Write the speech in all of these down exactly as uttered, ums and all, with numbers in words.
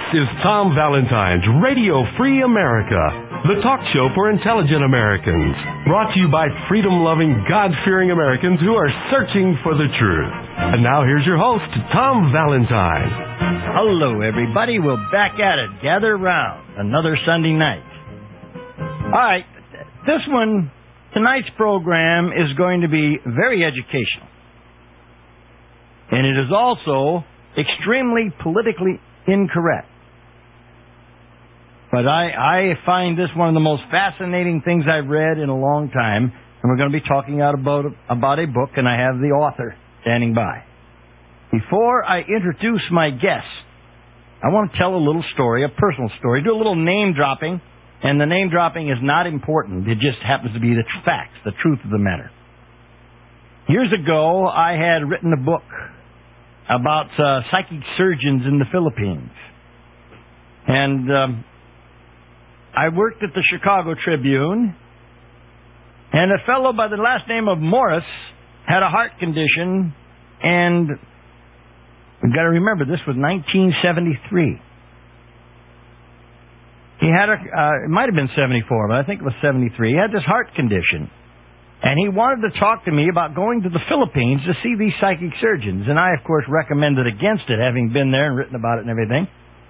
is Tom Valentine's Radio Free America, the talk show for intelligent Americans. Brought to you by freedom-loving, God-fearing Americans who are searching for the truth. And now here's your host, Tom Valentine. Hello, everybody. We're back at it. Gather around. Another Sunday night. All right. This one, tonight's program is going to be very educational. And it is also extremely politically incorrect. But I, I find this one of the most fascinating things I've read in a long time. And we're going to be talking out about, about a book, and I have the author standing by. Before I introduce my guest, I want to tell a little story, a personal story, do a little name dropping. And the name dropping is not important. It just happens to be the facts, the truth of the matter. Years ago, I had written a book about uh, psychic surgeons in the Philippines. And um, I worked at the Chicago Tribune, and a fellow by the last name of Morris had a heart condition, and we've got to remember, this was nineteen seventy-three. He had a, uh, it might have been seventy-four, but I think it was seventy-three. He had this heart condition. And he wanted to talk to me about going to the Philippines to see these psychic surgeons. And I, of course, recommended against it, having been there and written about it and everything.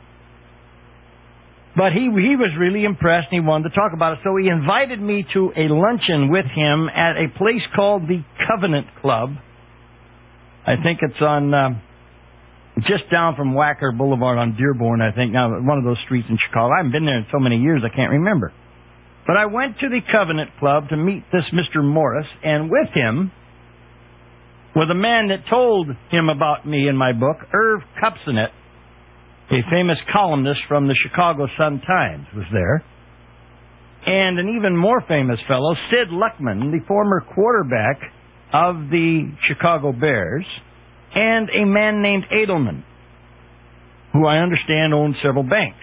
But he he was really impressed and he wanted to talk about it. So he invited me to a luncheon with him at a place called the Covenant Club. I think it's on uh, just down from Wacker Boulevard on Dearborn, I think. Now, one of those streets in Chicago. I haven't been there in so many years, I can't remember. But I went to the Covenant Club to meet this Mister Morris, and with him was a man that told him about me in my book, Irv Kupcinet, a famous columnist from the Chicago Sun-Times, was there. And an even more famous fellow, Sid Luckman, the former quarterback of the Chicago Bears, and a man named Edelman, who I understand owned several banks.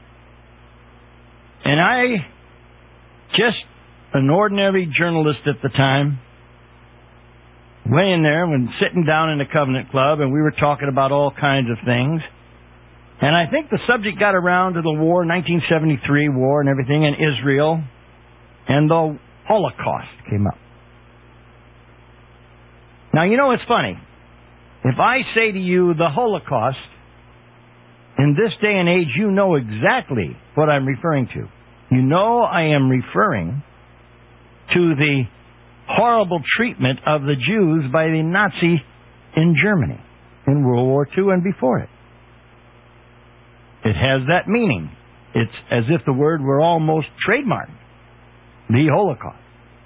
And I... just an ordinary journalist at the time, went in there when sitting down in the Covenant Club, and we were talking about all kinds of things. And I think the subject got around to the war, nineteen seventy-three war and everything in Israel, and the Holocaust came up. Now, you know, it's funny. If I say to you the Holocaust, in this day and age, you know exactly what I'm referring to. You know I am referring to the horrible treatment of the Jews by the Nazi in Germany in World War Two and before it. It has that meaning. It's as if the word were almost trademarked. The Holocaust.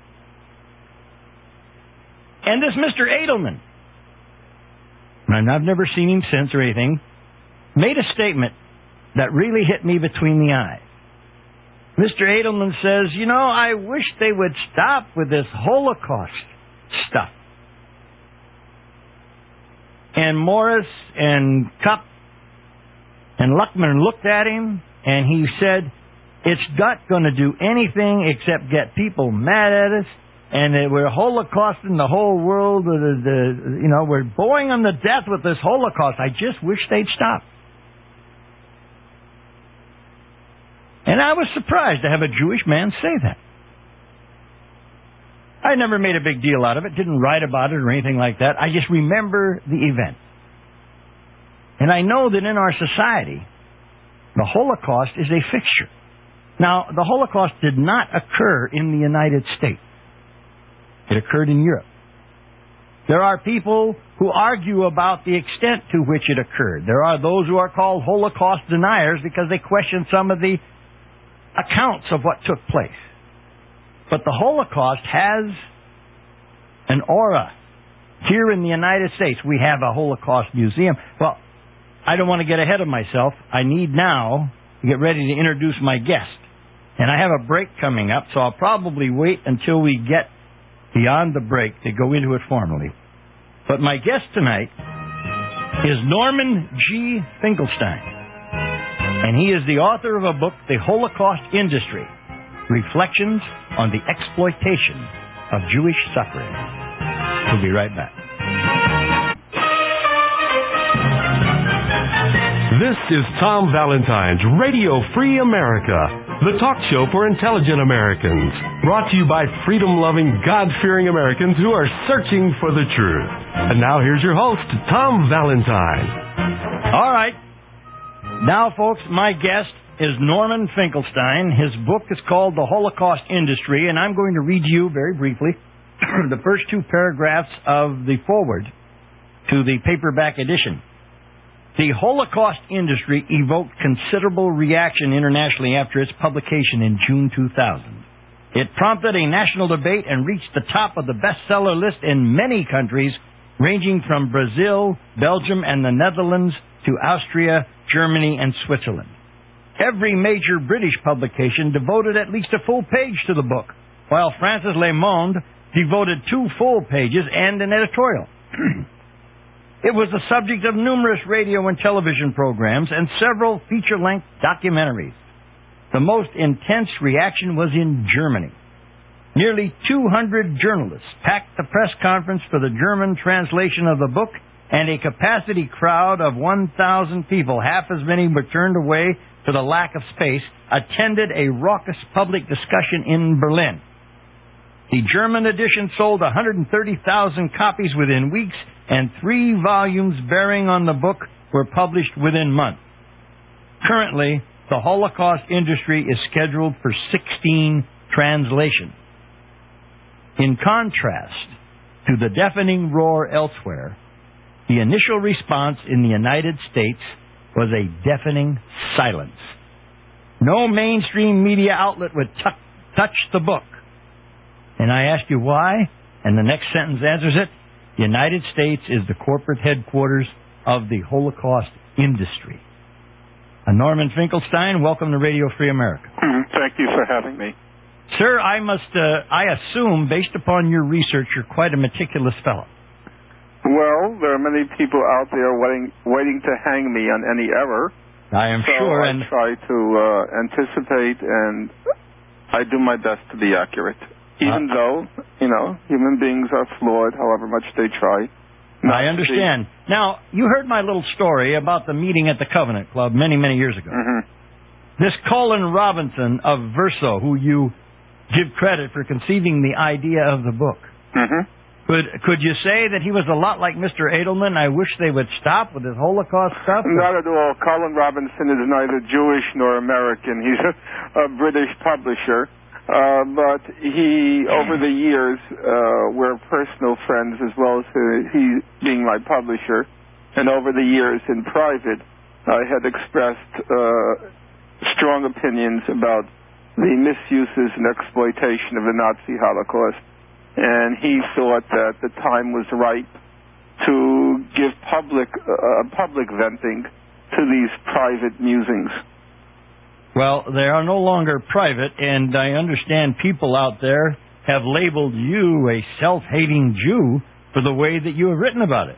And this Mister Edelman, and I've never seen him since or anything, made a statement that really hit me between the eyes. Mister Edelman says, you know, I wish they would stop with this Holocaust stuff. And Morris and Kupp and Luckman looked at him, and he said, it's not going to do anything except get people mad at us, and that we're holocausting the whole world. The, the, you know, we're boring them to death with this Holocaust. I just wish they'd stop. And I was surprised to have a Jewish man say that. I never made a big deal out of it, didn't write about it or anything like that. I just remember the event. And I know that in our society, the Holocaust is a fixture. Now, the Holocaust did not occur in the United States. It occurred in Europe. There are people who argue about the extent to which it occurred. There are those who are called Holocaust deniers because they question some of the accounts of what took place. But the Holocaust has an aura. Here in the United States, we have a Holocaust museum. Well, I don't want to get ahead of myself. I need now to get ready to introduce my guest. And I have a break coming up, so I'll probably wait until we get beyond the break to go into it formally. But my guest tonight is Norman G. Finkelstein. And he is the author of a book, The Holocaust Industry, Reflections on the Exploitation of Jewish Suffering. We'll be right back. This is Tom Valentine's Radio Free America, the talk show for intelligent Americans. Brought to you by freedom-loving, God-fearing Americans who are searching for the truth. And now here's your host, Tom Valentine. All right. Now, folks, my guest is Norman Finkelstein. His book is called The Holocaust Industry, and I'm going to read you very briefly the first two paragraphs of the foreword to the paperback edition. The Holocaust industry evoked considerable reaction internationally after its publication in June two thousand. It prompted a national debate and reached the top of the bestseller list in many countries, ranging from Brazil, Belgium, and the Netherlands to Austria, Germany, and Switzerland. Every major British publication devoted at least a full page to the book, while France's Le Monde devoted two full pages and an editorial. It was the subject of numerous radio and television programs and several feature-length documentaries. The most intense reaction was in Germany. Nearly two hundred journalists packed the press conference for the German translation of the book, and a capacity crowd of one thousand people, half as many were turned away for the lack of space, attended a raucous public discussion in Berlin. The German edition sold one hundred thirty thousand copies within weeks, and three volumes bearing on the book were published within months. Currently, the Holocaust industry is scheduled for sixteen translations. In contrast to the deafening roar elsewhere, the initial response in the United States was a deafening silence. No mainstream media outlet would t- touch the book. And I ask you why, and the next sentence answers it. The United States is the corporate headquarters of the Holocaust industry. Uh, Norman Finkelstein, welcome to Radio Free America. Mm, thank you for having me. Sir, I must, uh, I assume, based upon your research, you're quite a meticulous fellow. Well, there are many people out there waiting, waiting to hang me on any error. I am so sure. I and try to uh, anticipate, and I do my best to be accurate. Even uh, though, you know, human beings are flawed, however much they try. I understand. Now, you heard my little story about the meeting at the Covenant Club many, many years ago. Mm-hmm. This Colin Robinson of Verso, who you give credit for conceiving the idea of the book, mm-hmm. could could you say that he was a lot like Mister Edelman? I wish they would stop with this Holocaust stuff. Not at all. Colin Robinson is neither Jewish nor American. He's a, a British publisher. Uh, but he, over the years, uh, we're personal friends as well as uh, he being my publisher. And over the years in private, I had expressed uh, strong opinions about the misuses and exploitation of the Nazi Holocaust. And he thought that the time was ripe to give public, uh, public venting to these private musings. Well, they are no longer private, and I understand people out there have labeled you a self-hating Jew for the way that you have written about it.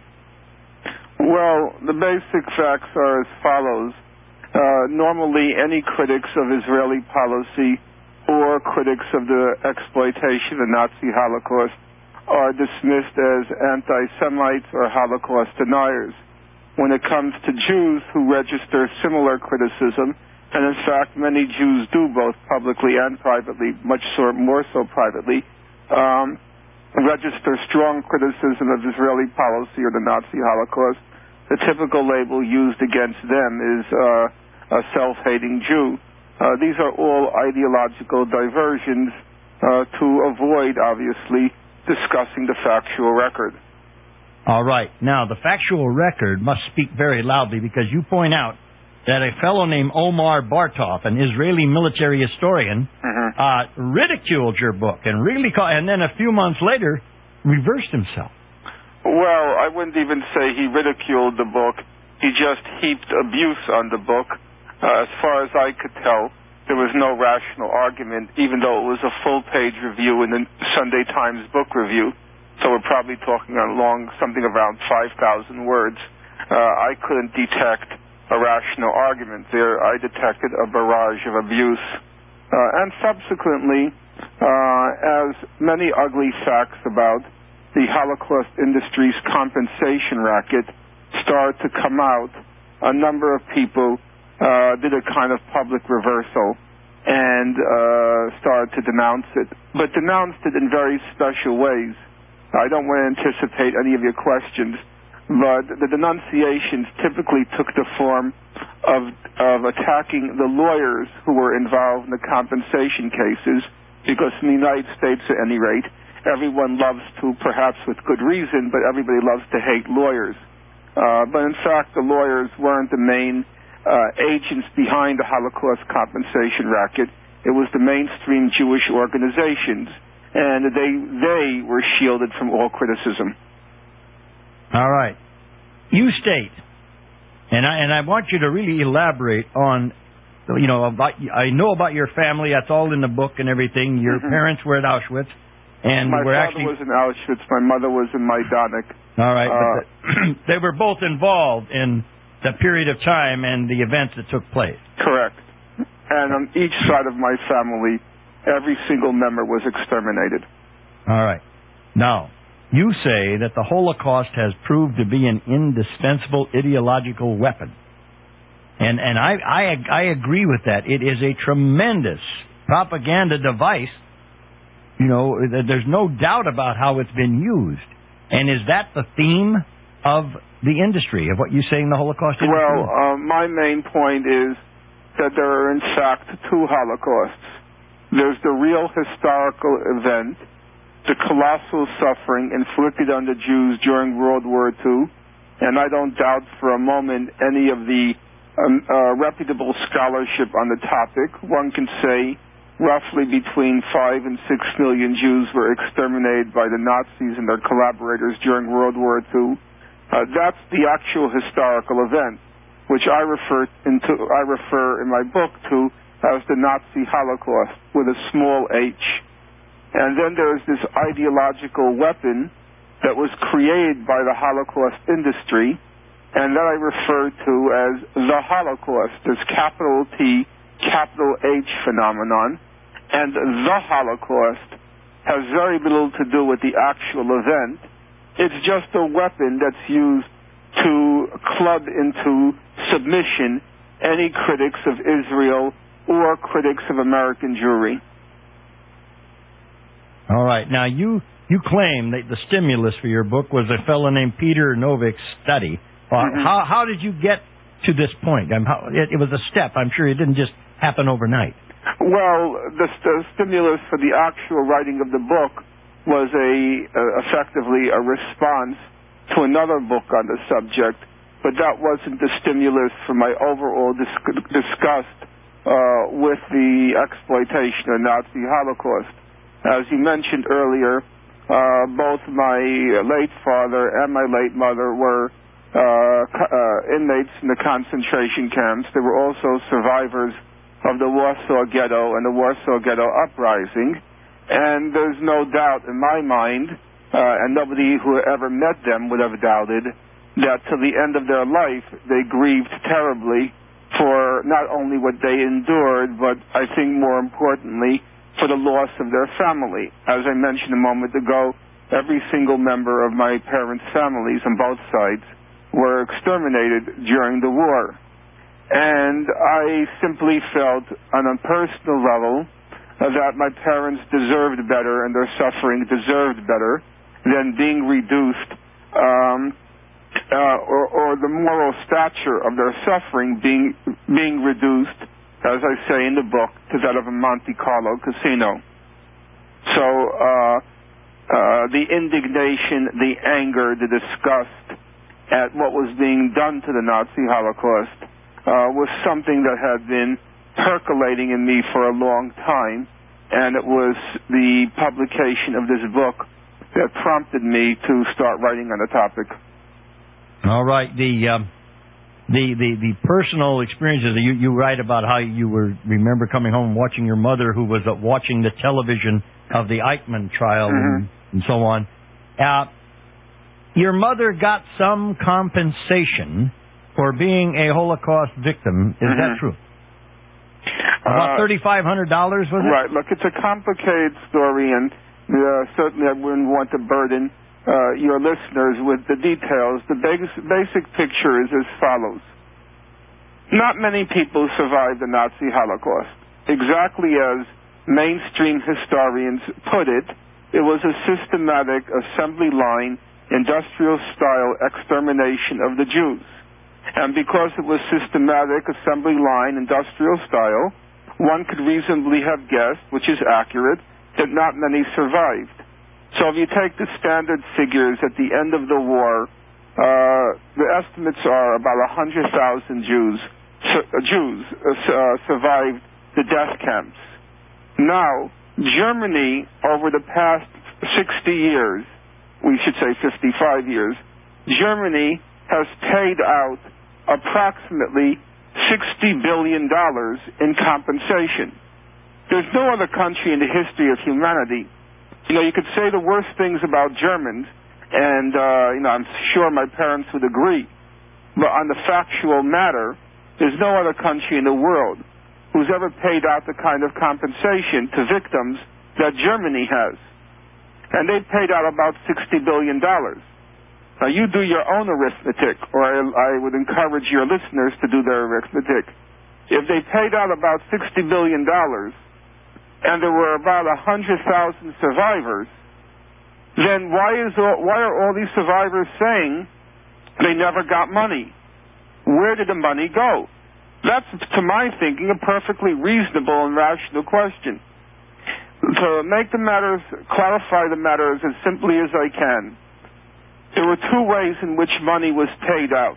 Well, the basic facts are as follows. Uh, normally, any critics of Israeli policy or critics of the exploitation of the Nazi Holocaust are dismissed as anti-Semites or Holocaust deniers. When it comes to Jews who register similar criticism, and in fact, many Jews do both publicly and privately, much so, more so privately, um, register strong criticism of Israeli policy or the Nazi Holocaust. The typical label used against them is uh, a self-hating Jew. Uh, these are all ideological diversions uh, to avoid, obviously, discussing the factual record. All right. Now, the factual record must speak very loudly because you point out that a fellow named Omar Bartov, an Israeli military historian, mm-hmm. uh, ridiculed your book and really, call, and then a few months later, reversed himself. Well, I wouldn't even say he ridiculed the book. He just heaped abuse on the book. Uh, as far as I could tell, there was no rational argument, even though it was a full-page review in the Sunday Times Book Review. So we're probably talking along something around five thousand words. Uh, I couldn't detect a rational argument there. I detected a barrage of abuse. Uh, and subsequently, uh, as many ugly facts about the Holocaust industry's compensation racket start to come out, a number of people uh, did a kind of public reversal and uh, started to denounce it, but denounced it in very special ways. I don't want to anticipate any of your questions, but the denunciations typically took the form of, of attacking the lawyers who were involved in the compensation cases, because in the United States, at any rate, everyone loves to, perhaps with good reason, but everybody loves to hate lawyers. Uh, but in fact, the lawyers weren't the main uh, agents behind the Holocaust compensation racket. It was the mainstream Jewish organizations, and they they were shielded from all criticism. All right. You state, and I and I want you to really elaborate on, you know, about, I know about your family. That's all in the book and everything. Your mm-hmm. parents were at Auschwitz, and my were father actually was in Auschwitz. My mother was in Majdanek. All right, uh, but the, they were both involved in the period of time and the events that took place. Correct. And on each side of my family, every single member was exterminated. All right. Now, you say that the Holocaust has proved to be an indispensable ideological weapon. And and I, I, I agree with that. It is a tremendous propaganda device. You know, there's no doubt about how it's been used. And is that the theme of the industry, of what you say in the Holocaust industry? Well, uh, my main point is that there are, in fact, two Holocausts. There's the real historical event, the colossal suffering inflicted on the Jews during World War Two, and I don't doubt for a moment any of the um, uh, reputable scholarship on the topic. One can say roughly between five and six million Jews were exterminated by the Nazis and their collaborators during World War Two. Uh, that's the actual historical event, which I refer into. I refer in my book to as the Nazi Holocaust with a small h. And then there's this ideological weapon that was created by the Holocaust industry, and that I refer to as the Holocaust, this capital T, capital H phenomenon. And the Holocaust has very little to do with the actual event. It's just a weapon that's used to club into submission any critics of Israel or critics of American Jewry. All right. Now, you, you claim that the stimulus for your book was a fellow named Peter Novik's study. Uh, mm-hmm. How how did you get to this point? I mean, how, it, it was a step. I'm sure it didn't just happen overnight. Well, the, the stimulus for the actual writing of the book was a uh, effectively a response to another book on the subject, but that wasn't the stimulus for my overall dis- disgust uh, with the exploitation of Nazi Holocaust. As you mentioned earlier, uh, both my late father and my late mother were uh, uh, inmates in the concentration camps. They were also survivors of the Warsaw Ghetto and the Warsaw Ghetto Uprising. And there's no doubt in my mind, uh, and nobody who ever met them would have doubted, that till the end of their life they grieved terribly for not only what they endured, but I think more importantly, for the loss of their family. As I mentioned a moment ago, every single member of my parents' families on both sides were exterminated during the war. And I simply felt on a personal level uh, that my parents deserved better and their suffering deserved better than being reduced um, uh, or, or the moral stature of their suffering being being reduced, as I say in the book, to that of a Monte Carlo casino. So uh, uh, the indignation, the anger, the disgust at what was being done to the Nazi Holocaust uh, was something that had been percolating in me for a long time, and it was the publication of this book that prompted me to start writing on the topic. All right. The... Um The, the the personal experiences, you, you write about how you were, remember coming home and watching your mother who was uh, watching the television of the Eichmann trial mm-hmm. and, and so on. Uh, your mother got some compensation for being a Holocaust victim. Is mm-hmm. that true? About uh, thirty-five hundred dollars, was it? Right. Look, it's a complicated story, and uh, certainly I wouldn't want to burden Uh, your listeners with the details. The basic, basic picture is as follows. Not many people survived the Nazi Holocaust. Exactly as mainstream historians put it, it was a systematic assembly line, industrial-style extermination of the Jews. And because it was systematic assembly line, industrial style, one could reasonably have guessed, which is accurate, that not many survived. So if you take the standard figures at the end of the war, uh, the estimates are about one hundred thousand Jews, su- uh, Jews uh, uh, survived the death camps. Now, Germany, over the past sixty years, we should say fifty-five years, Germany has paid out approximately sixty billion dollars in compensation. There's no other country in the history of humanity. You know, you could say the worst things about Germans, and, uh, you know, I'm sure my parents would agree, but on the factual matter, there's no other country in the world who's ever paid out the kind of compensation to victims that Germany has. And they've paid out about sixty billion dollars. Now, you do your own arithmetic, or I, I would encourage your listeners to do their arithmetic. If they paid out about sixty billion dollars, and there were about one hundred thousand survivors, then why, is all, why are all these survivors saying they never got money? Where did the money go? That's, to my thinking, a perfectly reasonable and rational question. To make the matters, clarify the matters as simply as I can, there were two ways in which money was paid out.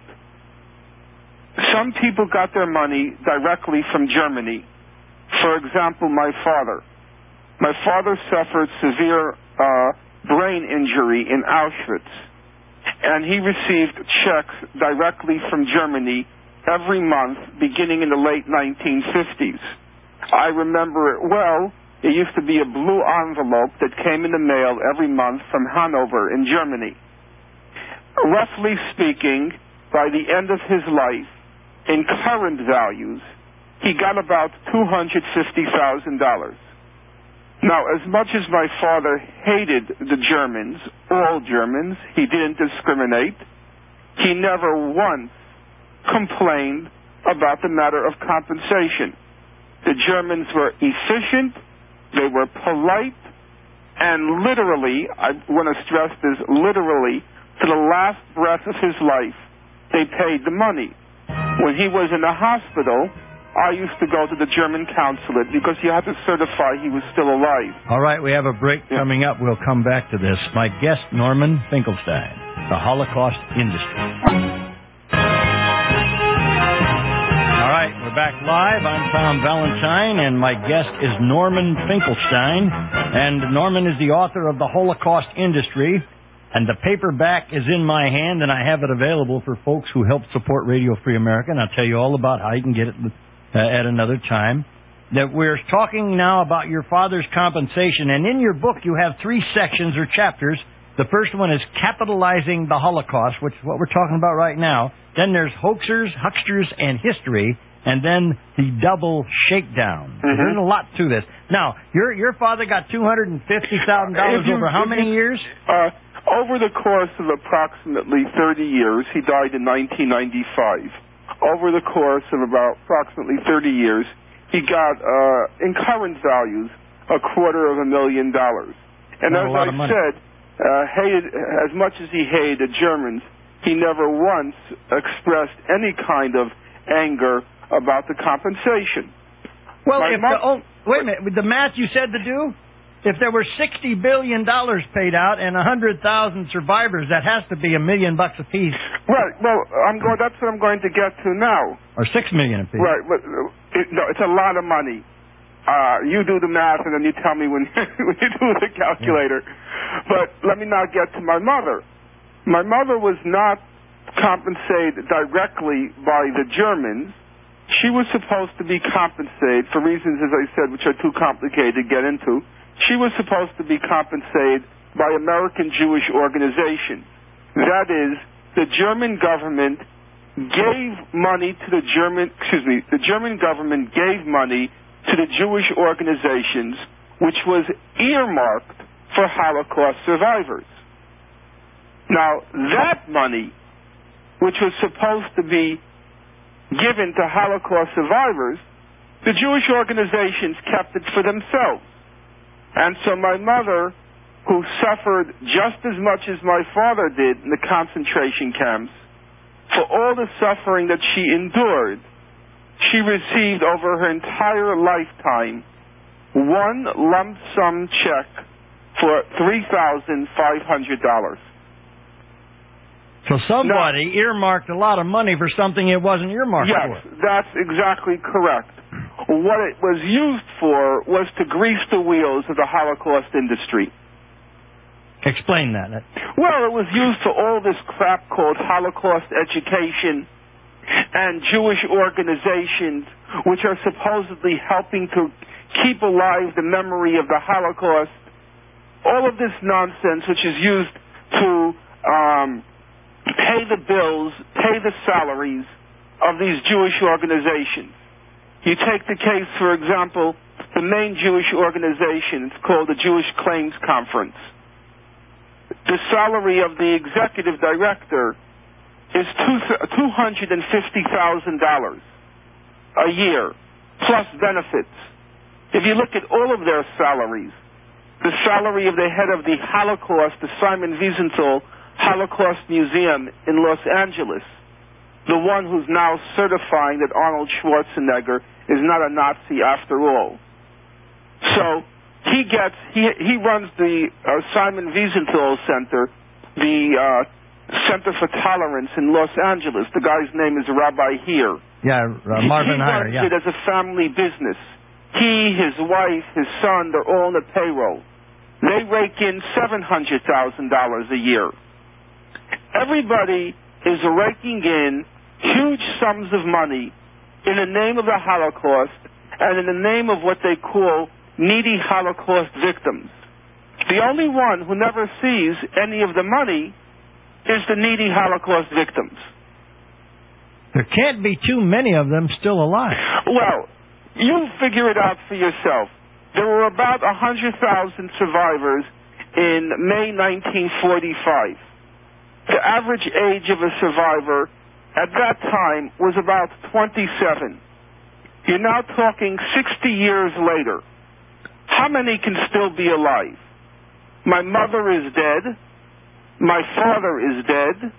Some people got their money directly from Germany. For example, my father. My father suffered severe uh, brain injury in Auschwitz, and he received checks directly from Germany every month beginning in the late nineteen fifties. I remember it well. It used to be a blue envelope that came in the mail every month from Hanover in Germany. Roughly speaking, by the end of his life, in current values, he got about two hundred fifty thousand dollars. Now, as much as my father hated the Germans, all Germans, he didn't discriminate, he never once complained about the matter of compensation. The Germans were efficient, they were polite, and literally, I want to stress this, literally, to the last breath of his life, they paid the money. When he was in the hospital, I used to go to the German consulate because you had to certify he was still alive. All right, we have a break yeah. coming up. We'll come back to this. My guest, Norman Finkelstein, the Holocaust industry. All right, we're back live. I'm Tom Valentine, and my guest is Norman Finkelstein. And Norman is the author of The Holocaust Industry. And the paperback is in my hand, and I have it available for folks who help support Radio Free America, and I'll tell you all about how you can get it uh, at another time. That we're talking now about your father's compensation, and in your book you have three sections or chapters. The first one is Capitalizing the Holocaust, which is what we're talking about right now. Then there's Hoaxers, Hucksters, and History, and then the double shakedown. Mm-hmm. There's a lot to this. Now, your your father got two hundred fifty thousand dollars over how many years? Uh, Over the course of approximately thirty years, he died in nineteen ninety-five. Over the course of about approximately thirty years, he got, uh, in current values, a quarter of a million dollars. And Not as I said, uh, hated, as much as he hated the Germans, he never once expressed any kind of anger about the compensation. Well, My if the, oh, wait a minute, with the math you said to do? If there were sixty billion dollars paid out and one hundred thousand survivors, that has to be a million bucks apiece. Right. Well, I'm going. That's what I'm going to get to now. Or six million apiece. Right. But it, no, it's a lot of money. Uh, you do the math, and then you tell me when, when you do the calculator. Yeah. But let me now get to my mother. My mother was not compensated directly by the Germans. She was supposed to be compensated for reasons, as I said, which are too complicated to get into. She was supposed to be compensated by American Jewish organizations. That is, the German government gave money to the German, excuse me, the German government gave money to the Jewish organizations, which was earmarked for Holocaust survivors. Now, that money, which was supposed to be given to Holocaust survivors, the Jewish organizations kept it for themselves. And so my mother, who suffered just as much as my father did in the concentration camps, for all the suffering that she endured, she received over her entire lifetime one lump sum check for three thousand five hundred dollars. So somebody now, earmarked a lot of money for something it wasn't earmarked yes, for. Yes, that's exactly correct. What it was used for was to grease the wheels of the Holocaust industry. Explain that. Well, it was used for all this crap called Holocaust education and Jewish organizations, which are supposedly helping to keep alive the memory of the Holocaust. All of this nonsense, which is used to um, pay the bills, pay the salaries of these Jewish organizations. You take the case, for example, the main Jewish organization, it's called the Jewish Claims Conference. The salary of the executive director is two hundred fifty thousand dollars a year, plus benefits. If you look at all of their salaries, the salary of the head of the Holocaust, the Simon Wiesenthal Holocaust Museum in Los Angeles, the one who's now certifying that Arnold Schwarzenegger is not a Nazi after all. So he gets, he he runs the uh, Simon Wiesenthal Center, the uh, Center for Tolerance in Los Angeles. The guy's name is Rabbi Heer. Yeah, uh, Marvin Heer, yeah. He runs it as a family business. He, his wife, his son, they're all on the payroll. They rake in seven hundred thousand dollars a year. Everybody is raking in huge sums of money in the name of the Holocaust and in the name of what they call needy Holocaust victims. The only one who never sees any of the money is the needy Holocaust victims. There can't be too many of them still alive. Well, you figure it out for yourself. There were about one hundred thousand survivors in May nineteen forty-five. The average age of a survivor at that time was about twenty-seven. You're now talking sixty years later. How many can still be alive? My mother is dead. My father is dead.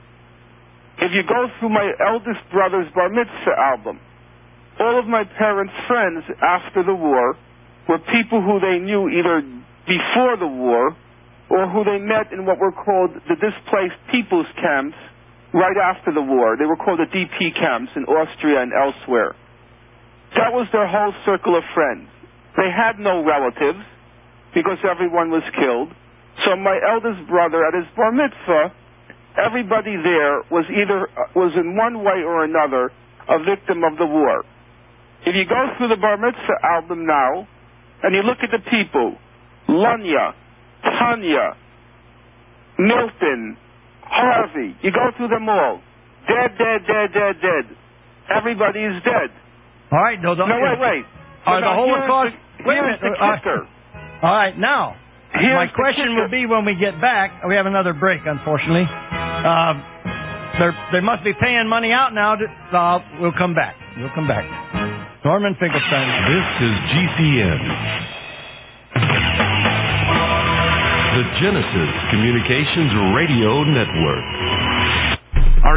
If you go through my eldest brother's bar mitzvah album, all of my parents' friends after the war were people who they knew either before the war or who they met in what were called the displaced people's camps right after the war. They were called the D P camps in Austria and elsewhere. That was their whole circle of friends. They had no relatives because everyone was killed. So my eldest brother at his bar mitzvah, everybody there was either was in one way or another a victim of the war. If you go through the bar mitzvah album now and you look at the people, Lunya, Tanya, Milton, Harvey, you go through them all. Dead, dead, dead, dead, dead. Everybody is dead. All right, no, don't. No, wait, wait. Are the Holocaust? Wait a minute. The kicker. Uh, all right, now here's my question will be when we get back. We have another break, unfortunately. Uh, they're they must be paying money out now. To, uh, we'll come back. We'll come back. Norman Finkelstein. This is G C N, the Genesis Communications Radio Network. Our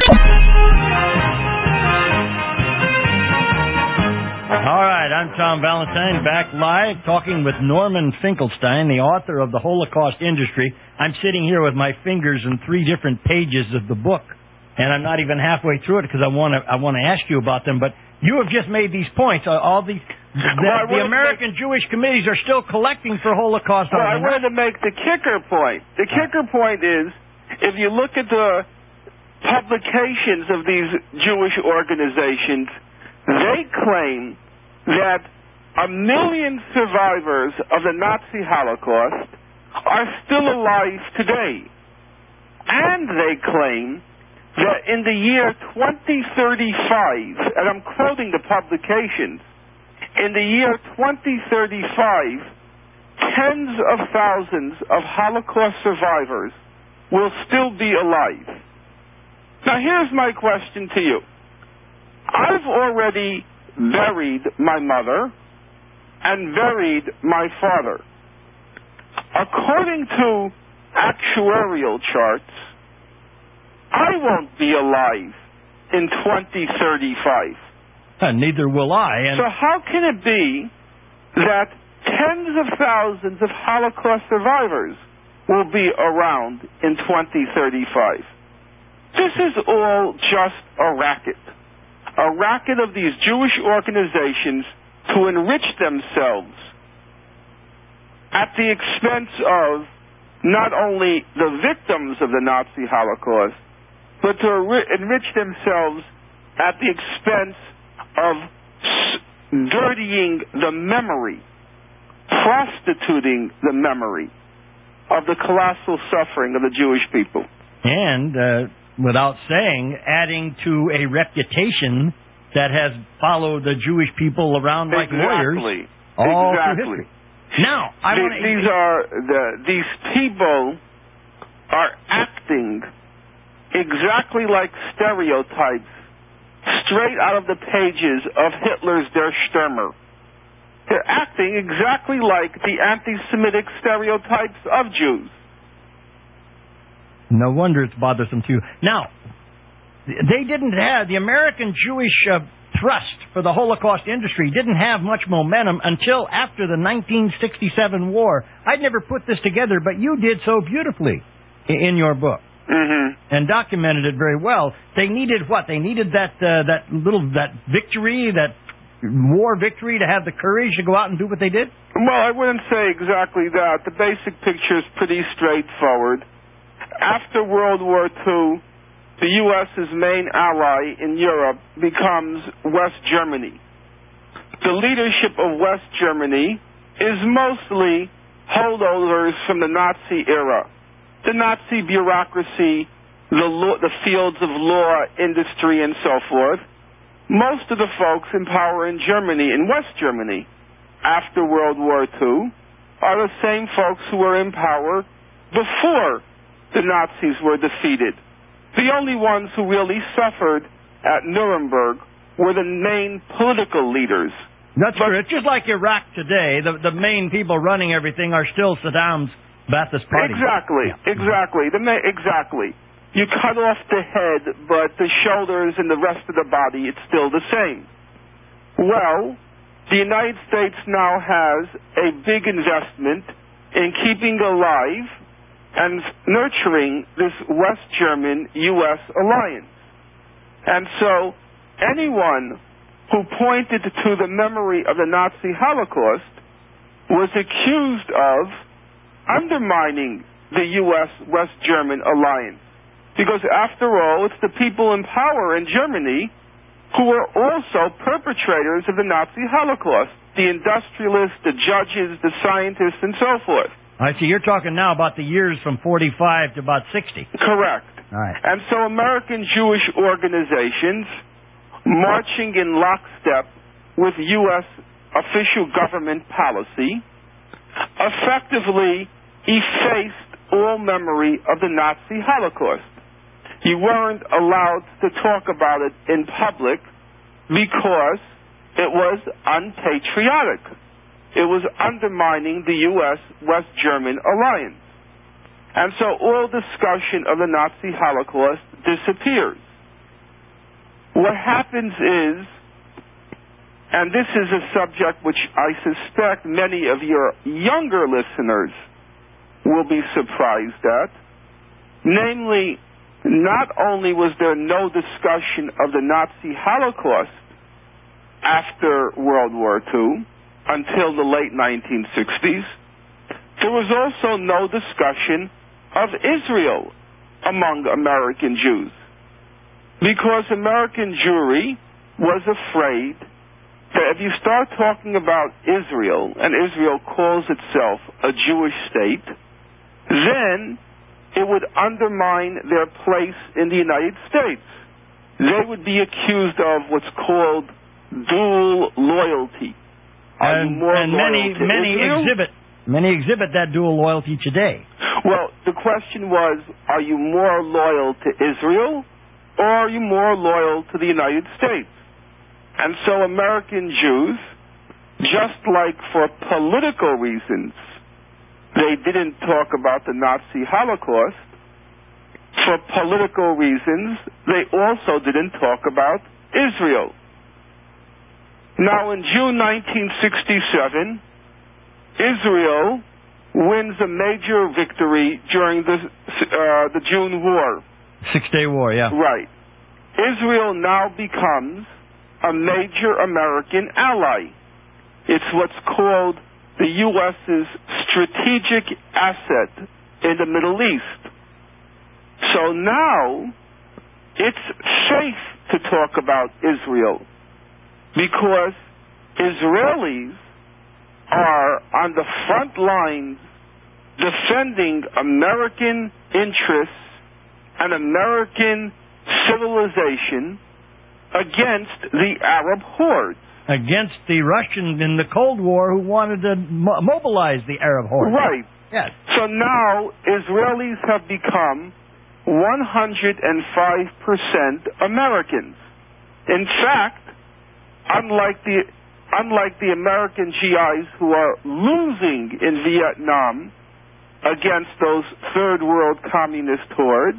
All right, I'm Tom Valentine, back live talking with Norman Finkelstein, the author of The Holocaust Industry. I'm sitting here with my fingers in three different pages of the book, and I'm not even halfway through it because I want to I want to ask you about them. But you have just made these points. All these the, well, the American make, Jewish committees are still collecting for Holocaust. Well, I wanted to make the kicker point. The kicker point is, if you look at the publications of these Jewish organizations, they claim that a million survivors of the Nazi Holocaust are still alive today. And they claim that in the year twenty thirty-five, and I'm quoting the publications, in the year twenty thirty-five, tens of thousands of Holocaust survivors will still be alive. Now here's my question to you. I've already buried my mother and buried my father. According to actuarial charts, I won't be alive in twenty thirty-five. And neither will I. And so how can it be that tens of thousands of Holocaust survivors will be around in twenty thirty-five? This is all just a racket. A racket of these Jewish organizations to enrich themselves at the expense of not only the victims of the Nazi Holocaust, but to enrich themselves at the expense of dirtying the memory, prostituting the memory of the colossal suffering of the Jewish people. And, uh, without saying, adding to a reputation that has followed the Jewish people around like exactly. warriors all exactly. through history. Now, I the, want to... These are, the, these people are acting exactly like stereotypes straight out of the pages of Hitler's Der Stürmer. They're acting exactly like the anti-Semitic stereotypes of Jews. No wonder it's bothersome to you. Now, they didn't have, the American Jewish uh, thrust for the Holocaust industry didn't have much momentum until after the nineteen sixty-seven war. I'd never put this together, but you did so beautifully in your book. Mm-hmm. And documented it very well. They needed what? They needed that uh, that little that victory, that war victory, to have the courage to go out and do what they did? Well, I wouldn't say exactly that. The basic picture is pretty straightforward. After World War Two, the U S's main ally in Europe becomes West Germany. The leadership of West Germany is mostly holdovers from the Nazi era. The Nazi bureaucracy, the, law, the fields of law, industry, and so forth. Most of the folks in power in Germany, in West Germany, after World War Two, are the same folks who were in power before the Nazis were defeated. The only ones who really suffered at Nuremberg were the main political leaders. That's true. It's just like Iraq today. The, the main people running everything are still Saddam's Ba'athist Party. Exactly, yeah. exactly, the ma- exactly. You cut off the head, but the shoulders and the rest of the body, it's still the same. Well, the United States now has a big investment in keeping alive and nurturing this West German U S alliance. And so anyone who pointed to the memory of the Nazi Holocaust was accused of undermining the U S West German alliance. Because after all, it's the people in power in Germany who were also perpetrators of the Nazi Holocaust. The industrialists, the judges, the scientists, and so forth. I see. You're talking now about the years from forty-five to about sixty. Correct. All right. And so American Jewish organizations, marching in lockstep with U S official government policy, effectively effaced all memory of the Nazi Holocaust. You weren't allowed to talk about it in public because it was unpatriotic. It was undermining the U S West German alliance. And so all discussion of the Nazi Holocaust disappears. What happens is, and this is a subject which I suspect many of your younger listeners will be surprised at, namely, not only was there no discussion of the Nazi Holocaust after World War Two until the late nineteen sixties, there was also no discussion of Israel among American Jews, because American Jewry was afraid that if you start talking about Israel, and Israel calls itself a Jewish state, then it would undermine their place in the United States. They would be accused of what's called dual loyalty. Are and you more and loyal many to many Israel? exhibit many exhibit that dual loyalty today. Well, the question was, are you more loyal to Israel, or are you more loyal to the United States? And so American Jews, just like for political reasons, they didn't talk about the Nazi Holocaust, for political reasons, they also didn't talk about Israel. Now, in June nineteen sixty-seven, Israel wins a major victory during the uh, the June War. Six-Day War, yeah. Right. Israel now becomes a major American ally. It's what's called the U S's strategic asset in the Middle East. So now it's safe to talk about Israel because Israelis are on the front lines defending American interests and American civilization against the Arab hordes. Against the Russians in the Cold War who wanted to mo- mobilize the Arab hordes. Right. Yes. So now Israelis have become one hundred five percent Americans. In fact, unlike the unlike the American G Is who are losing in Vietnam against those third world communist hordes,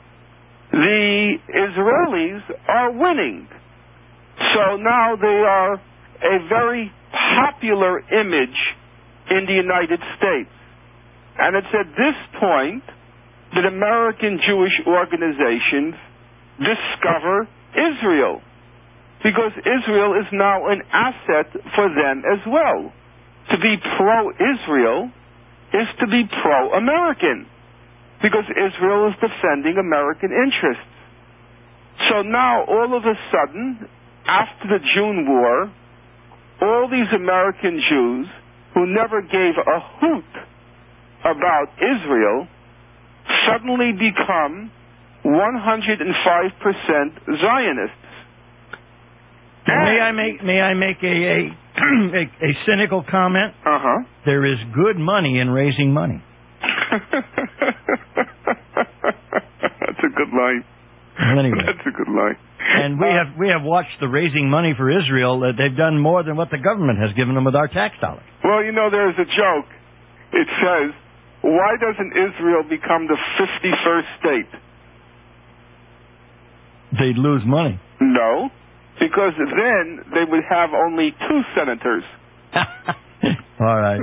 the Israelis are winning. So now they are a very popular image in the United States. And it's at this point that American Jewish organizations discover Israel, because Israel is now an asset for them as well. To be pro-Israel is to be pro-American, because Israel is defending American interests. So now, all of a sudden, after the June War, all these American Jews who never gave a hoot about Israel suddenly become one hundred five percent Zionists. May I make may I make a a, a, a cynical comment? Uh-huh. There is good money in raising money. That's a good line. Well, anyway. That's a good line. And we have we have watched the raising money for Israel. Uh, they've done more than what the government has given them with our tax dollars. Well, you know, there's a joke. It says, why doesn't Israel become the fifty-first state? They'd lose money. No, because then they would have only two senators. All right.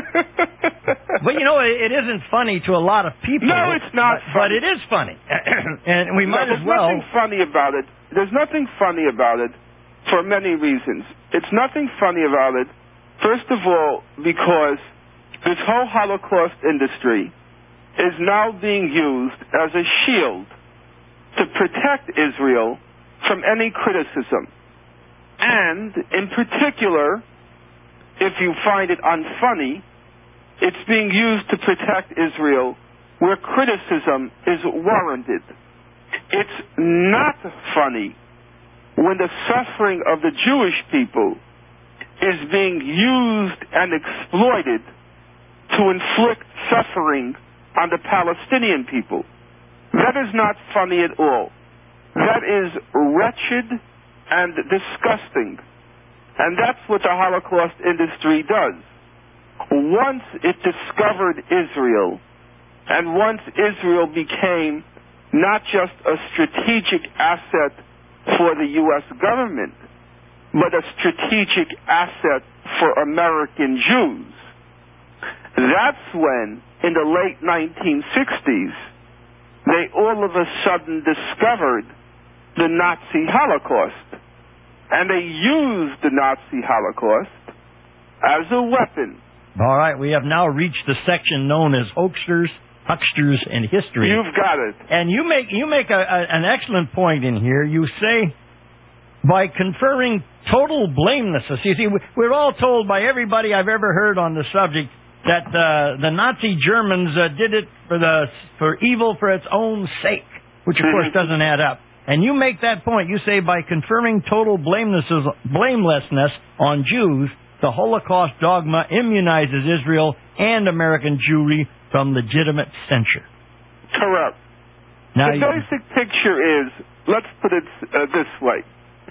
But, you know, it, it isn't funny to a lot of people. No, it's not but, funny. But it is funny. And we might no, as well... There's nothing funny about it. There's nothing funny about it for many reasons. It's nothing funny about it, first of all, because this whole Holocaust industry is now being used as a shield to protect Israel from any criticism. And, in particular, if you find it unfunny, it's being used to protect Israel where criticism is warranted. It's not funny when the suffering of the Jewish people is being used and exploited to inflict suffering on the Palestinian people. That is not funny at all. That is wretched and disgusting. And that's what the Holocaust industry does. Once it discovered Israel, and once Israel became not just a strategic asset for the U S government, but a strategic asset for American Jews, that's when, in the late nineteen sixties, they all of a sudden discovered the Nazi Holocaust. And they used the Nazi Holocaust as a weapon. All right, we have now reached the section known as hoaxers, hucksters, and history. You've got it. And you make you make a, a, an excellent point in here. You say, by conferring total blamelessness. You see, we're all told by everybody I've ever heard on the subject that uh, the Nazi Germans uh, did it for the for evil for its own sake, which of course doesn't add up. And you make that point. You say by conferring total blamelessness, blamelessness on Jews, the Holocaust dogma immunizes Israel and American Jewry from legitimate censure. Correct. Now the you, basic picture is, let's put it uh, this way.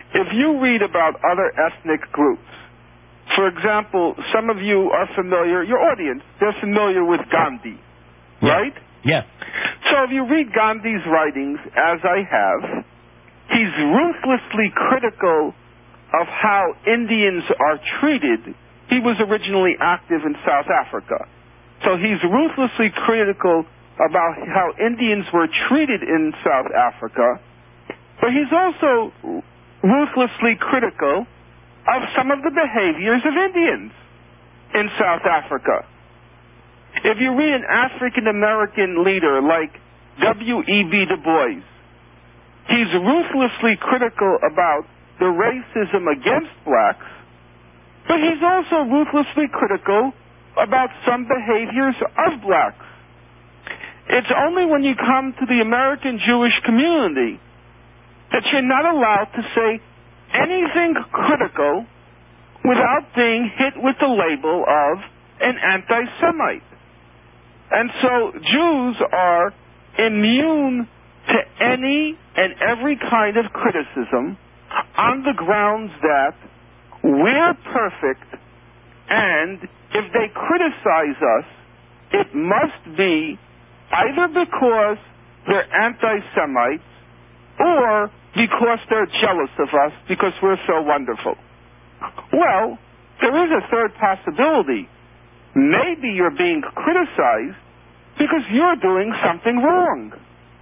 if you read about other ethnic groups, for example, some of you are familiar, your audience, they're familiar with Gandhi, yeah. right? Yes. So if you read Gandhi's writings, as I have, he's ruthlessly critical of how Indians are treated. He was originally active in South Africa. So he's ruthlessly critical about how Indians were treated in South Africa, but he's also ruthlessly critical of some of the behaviors of Indians in South Africa. If you read an African-American leader like W E B Du Bois, he's ruthlessly critical about the racism against blacks, but he's also ruthlessly critical about some behaviors of blacks. It's only when you come to the American Jewish community that you're not allowed to say anything critical without being hit with the label of an anti-Semite. And so Jews are immune to any and every kind of criticism on the grounds that we're perfect, and if they criticize us, it must be either because they're anti-Semites or because they're jealous of us because we're so wonderful. Well, there is a third possibility. Maybe you're being criticized because you're doing something wrong.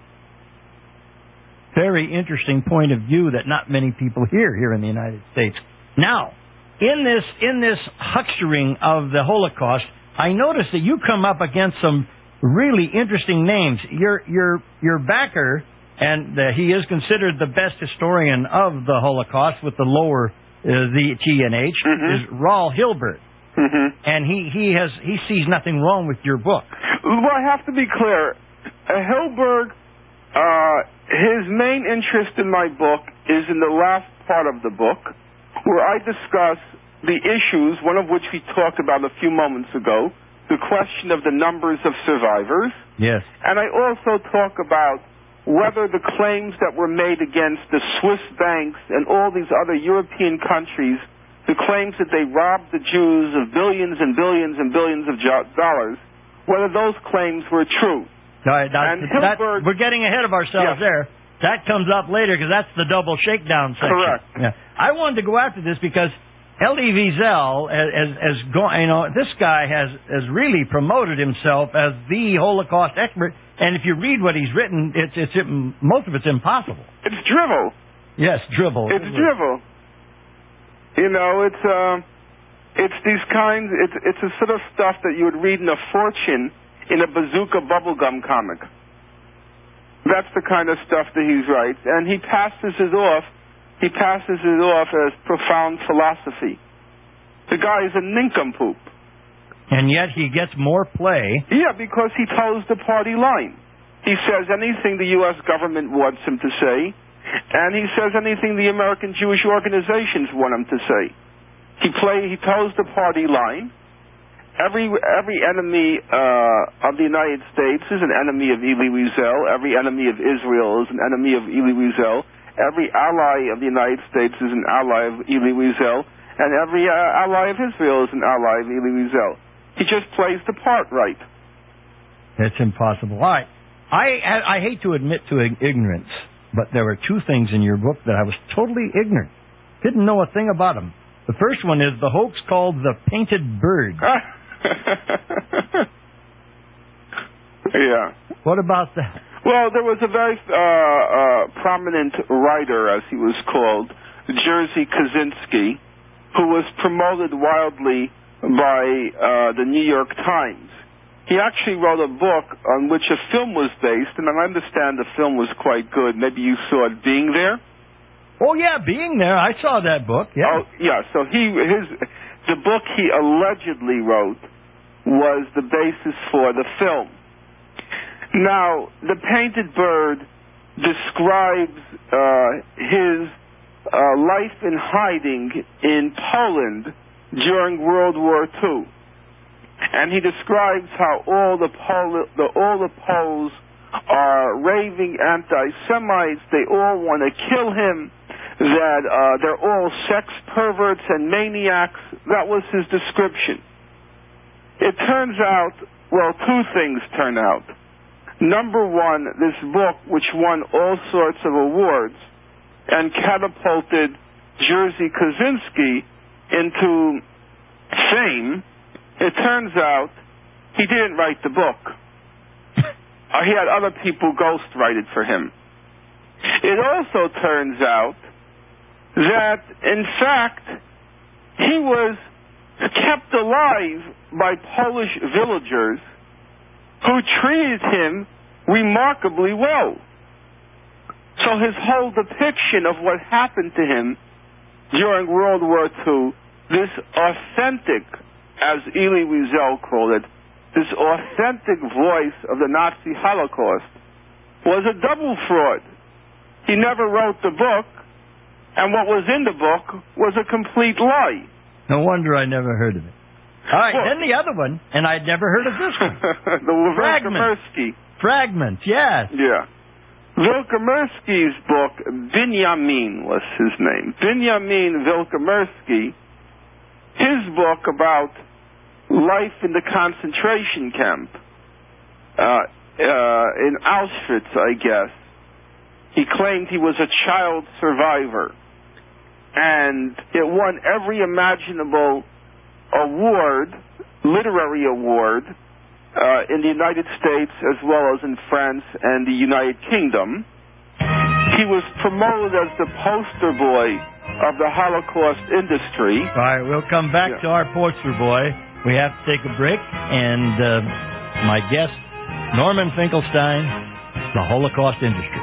Very interesting point of view that not many people hear here in the United States. Now, in this in this huckstering of the Holocaust, I noticed that you come up against some really interesting names. Your your your backer, and uh, he is considered the best historian of the Holocaust with the lower uh, the T N H, mm-hmm. is Raul Hilberg. Mm-hmm. And he, he has he sees nothing wrong with your book. Well, I have to be clear. Uh, Hilberg, uh, his main interest in my book is in the last part of the book, where I discuss the issues, one of which we talked about a few moments ago, the question of the numbers of survivors. Yes. And I also talk about whether the claims that were made against the Swiss banks and all these other European countries, the claims that they robbed the Jews of billions and billions and billions of jo- dollars, whether those claims were true. All right, that, and Hilberg, that, we're getting ahead of ourselves yes. there. That comes up later because that's the double shakedown section. Correct. Yeah. I wanted to go after this because Elie Wiesel has, has, has gone, you know, this guy has, has really promoted himself as the Holocaust expert. And if you read what he's written, it's, it's, it, most of it's impossible. It's drivel. Yes, dribble. It's drivel. You know, it's uh, it's these kinds. It's it's the sort of stuff that you would read in a Fortune in a Bazooka bubblegum comic. That's the kind of stuff that he writes, and he passes it off. He passes it off as profound philosophy. The guy is a nincompoop. And yet he gets more play. Yeah, because he toes the party line. He says anything the U S government wants him to say, and he says anything the American Jewish organizations want him to say. He play. He toes the party line. Every every enemy uh, of the United States is an enemy of Elie Wiesel. Every enemy of Israel is an enemy of Elie Wiesel. Every ally of the United States is an ally of Elie Wiesel. And every uh, ally of Israel is an ally of Elie Wiesel. He just plays the part right. It's impossible. All right. I, I hate to admit to ignorance, but there were two things in your book that I was totally ignorant. Didn't know a thing about them. The first one is the hoax called the Painted Bird. Yeah. What about that? Well, there was a very uh, uh, prominent writer, as he was called, Jerzy Kaczynski, who was promoted wildly by uh, the New York Times. He actually wrote a book on which a film was based, and I understand the film was quite good. Maybe you saw it, Being There? Oh, yeah, Being There. I saw that book, yeah. Oh, yeah, so he his the book he allegedly wrote was the basis for the film. Now, The Painted Bird describes uh, his uh, life in hiding in Poland during World War Two. And he describes how all the, Pol- the, all the Poles are raving anti-Semites. They all want to kill him. that uh, they're all sex perverts and maniacs. That was his description. It turns out, well, two things turn out. Number one, this book, which won all sorts of awards and catapulted Jerzy Kosinski into fame, it turns out he didn't write the book. Uh, he had other people ghostwrite it for him. It also turns out that, in fact, he was kept alive by Polish villagers who treated him remarkably well. So his whole depiction of what happened to him during World War Two, this authentic, as Elie Wiesel called it, this authentic voice of the Nazi Holocaust, was a double fraud. He never wrote the book, and what was in the book was a complete lie. No wonder I never heard of it. All right, well, then the other one, and I'd never heard of this one. the Fragments. Wilkomersky. Fragments, yes. Yeah. Wilkomersky's book, Binyamin was his name. Binyamin Wilkomersky, his book about life in the concentration camp uh, uh, in Auschwitz, I guess. He claimed he was a child survivor. And it won every imaginable award, literary award, uh, in the United States as well as in France and the United Kingdom. He was promoted as the poster boy of the Holocaust industry. All right, we'll come back yeah. to our poster boy. We have to take a break, and uh, my guest, Norman Finkelstein, the Holocaust industry.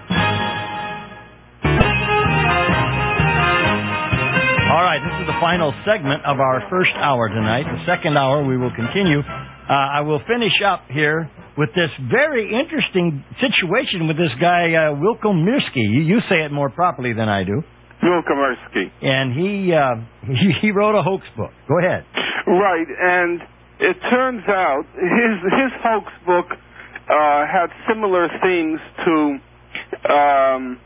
All right, this is the final segment of our first hour tonight. The second hour, we will continue. Uh, I will finish up here with this very interesting situation with this guy, uh, Wilkomersky. You, you say it more properly than I do. Wilkomersky. And he, uh, he he wrote a hoax book. Go ahead. Right, and it turns out his his hoax book uh, had similar themes to um,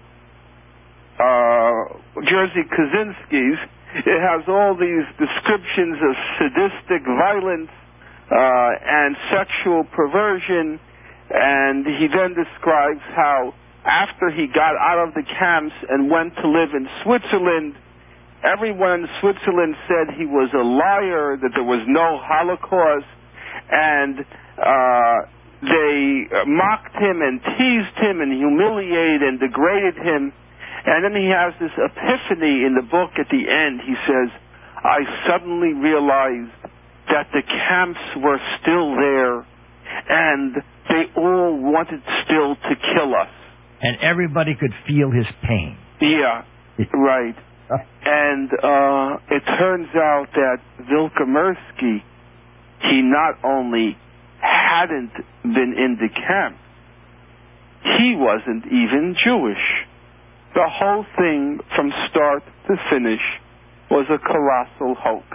uh, Jerzy Kosinski's. It has all these descriptions of sadistic violence uh, and sexual perversion, and he then describes how after he got out of the camps and went to live in Switzerland, everyone in Switzerland said he was a liar, that there was no Holocaust, and uh, they mocked him and teased him and humiliated and degraded him. And then he has this epiphany in the book at the end. He says, I suddenly realized that the camps were still there and they all wanted still to kill us. And everybody could feel his pain. Yeah, right. And uh, it turns out that Wilkomersky, he not only hadn't been in the camp, he wasn't even Jewish. The whole thing, from start to finish, was a colossal hoax.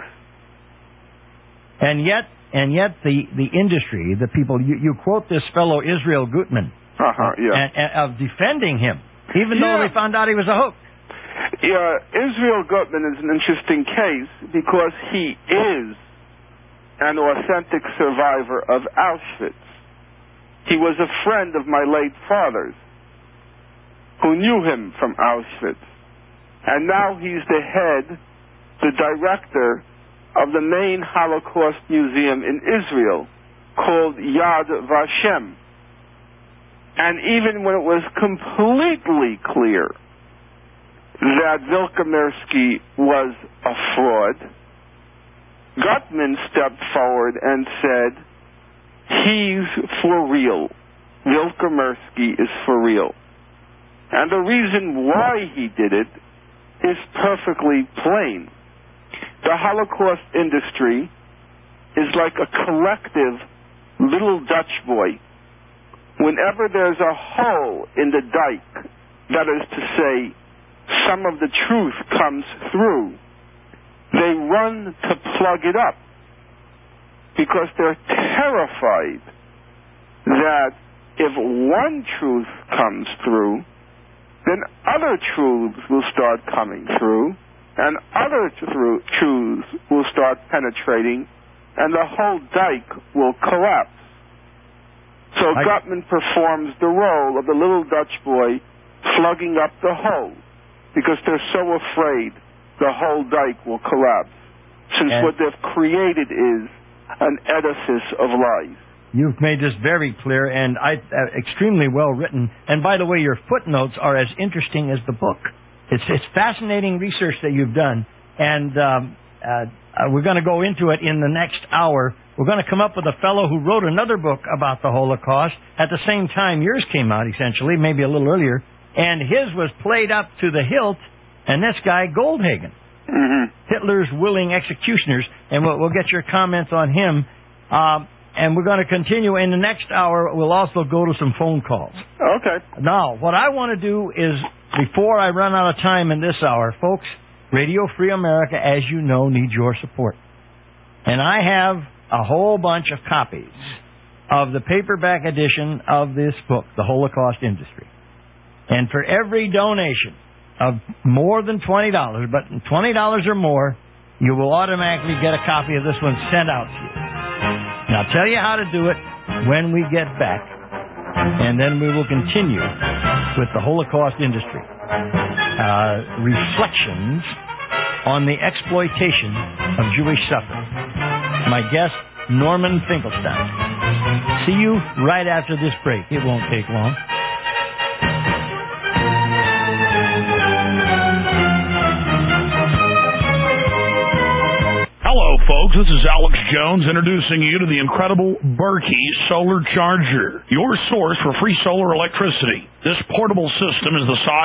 And yet, and yet, the, the industry, the people, you, you quote this fellow Israel Gutman, uh-huh, yeah. and, and, of defending him, even yeah. though they found out he was a hoax. Yeah, Israel Gutman is an interesting case because he is an authentic survivor of Auschwitz. He was a friend of my late father's, who knew him from Auschwitz. And now he's the head, the director of the main Holocaust museum in Israel called Yad Vashem. And even when it was completely clear that Wilkomersky was a fraud, Gutman stepped forward and said, he's for real. Wilkomersky is for real. And the reason why he did it is perfectly plain. The Holocaust industry is like a collective little Dutch boy. Whenever there's a hole in the dike, that is to say, some of the truth comes through, they run to plug it up because they're terrified that if one truth comes through, then other truths will start coming through, and other tru- truths will start penetrating, and the whole dike will collapse. So I... Gutman performs the role of the little Dutch boy slugging up the hole, because they're so afraid the whole dike will collapse, since and... what they've created is an edifice of lies. You've made this very clear and I, uh, extremely well written. And by the way, your footnotes are as interesting as the book. It's, it's fascinating research that you've done. And um, uh, uh, we're going to go into it in the next hour. We're going to come up with a fellow who wrote another book about the Holocaust at the same time yours came out, essentially, maybe a little earlier. And his was played up to the hilt. And this guy, Goldhagen, mm-hmm. Hitler's willing executioners. And we'll, we'll get your comments on him. Um, And we're going to continue. In the next hour, we'll also go to some phone calls. Okay. Now, what I want to do is, before I run out of time in this hour, folks, Radio Free America, as you know, needs your support. And I have a whole bunch of copies of the paperback edition of this book, The Holocaust Industry. And for every donation of more than twenty dollars, but twenty dollars or more, you will automatically get a copy of this one sent out to you. And I'll tell you how to do it when we get back. And then we will continue with the Holocaust industry. Uh, reflections on the exploitation of Jewish suffering. My guest, Norman Finkelstein. See you right after this break. It won't take long. Hello, folks. This is Alex Jones introducing you to the incredible Berkey Solar Charger, your source for free solar electricity. This portable system is the size